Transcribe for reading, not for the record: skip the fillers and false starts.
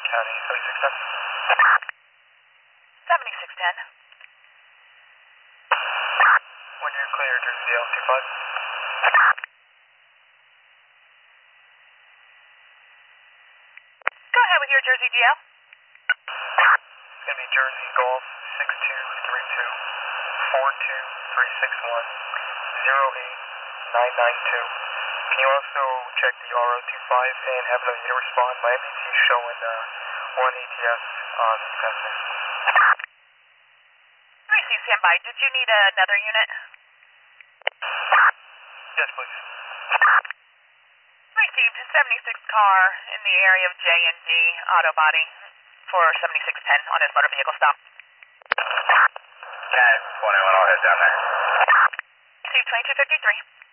County 7610. 7610. When you're clear, Jersey L25. Go ahead with your Jersey GL. It's going to be Jersey Golf 6232 42361 08992. Can you also check the RO25 and have another unit respond? My MDT is showing 1 ATS on the sensor. Receive standby. Did you need another unit? Yes, please. Received 76 car in the area of J&D auto body for 7610 on his motor vehicle stop. CAD 21, I'll head down there. Received 2253.